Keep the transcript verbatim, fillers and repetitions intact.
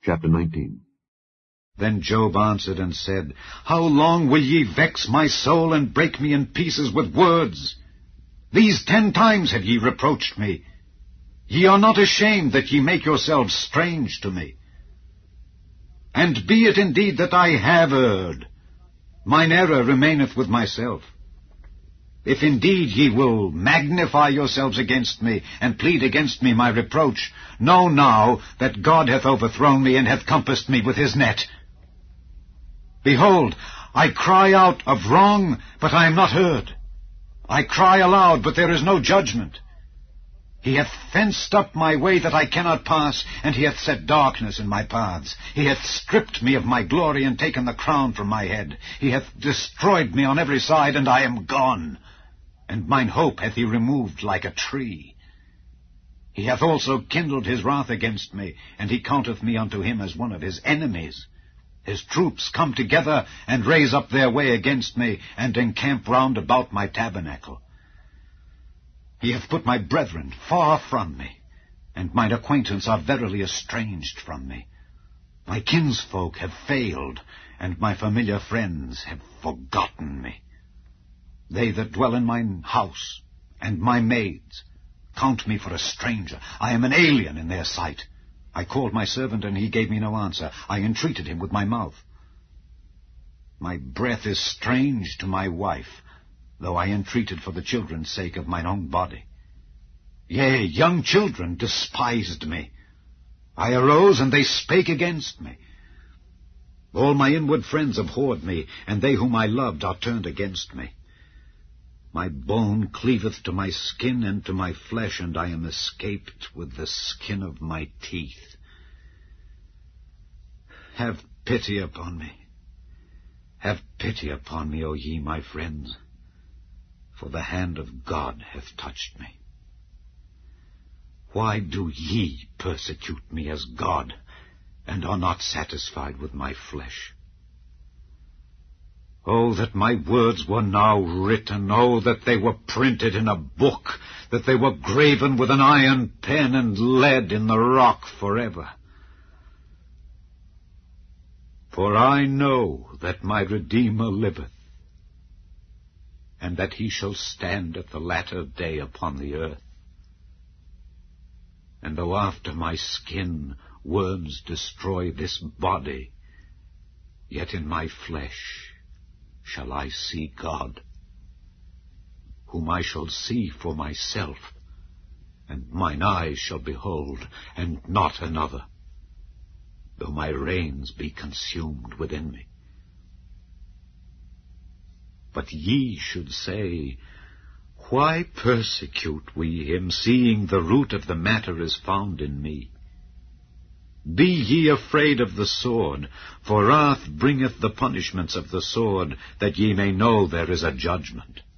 Chapter nineteen. Then Job answered and said, How long will ye vex my soul, and break me in pieces with words? These ten times have ye reproached me. Ye are not ashamed that ye make yourselves strange to me. And be it indeed that I have erred, mine error remaineth with myself. If indeed ye will magnify yourselves against me, and plead against me my reproach, know now that God hath overthrown me, and hath compassed me with his net. Behold, I cry out of wrong, but I am not heard. I cry aloud, but there is no judgment. He hath fenced up my way that I cannot pass, and he hath set darkness in my paths. He hath stripped me of my glory, and taken the crown from my head. He hath destroyed me on every side, and I am gone. And mine hope hath he removed like a tree. He hath also kindled his wrath against me, and he counteth me unto him as one of his enemies. His troops come together, and raise up their way against me, and encamp round about my tabernacle. He hath put my brethren far from me, and mine acquaintance are verily estranged from me. My kinsfolk have failed, and my familiar friends have forgotten me. They that dwell in mine house, and my maids, count me for a stranger. I am an alien in their sight. I called my servant, and he gave me no answer. I entreated him with my mouth. My breath is strange to my wife, though I entreated for the children's sake of mine own body. Yea, young children despised me. I arose, and they spake against me. All my inward friends abhorred me, and they whom I loved are turned against me. My bone cleaveth to my skin and to my flesh, and I am escaped with the skin of my teeth. Have pity upon me. Have pity upon me, O ye my friends, for the hand of God hath touched me. Why do ye persecute me as God, and are not satisfied with my flesh? Oh, that my words were now written, oh, that they were printed in a book, that they were graven with an iron pen and lead in the rock forever. For I know that my Redeemer liveth, and that he shall stand at the latter day upon the earth. And though after my skin worms destroy this body, yet in my flesh shall I see God, whom I shall see for myself, and mine eyes shall behold, and not another, though my reins be consumed within me. But ye should say, Why persecute we him, seeing the root of the matter is found in me? Be ye afraid of the sword, for wrath bringeth the punishments of the sword, that ye may know there is a judgment.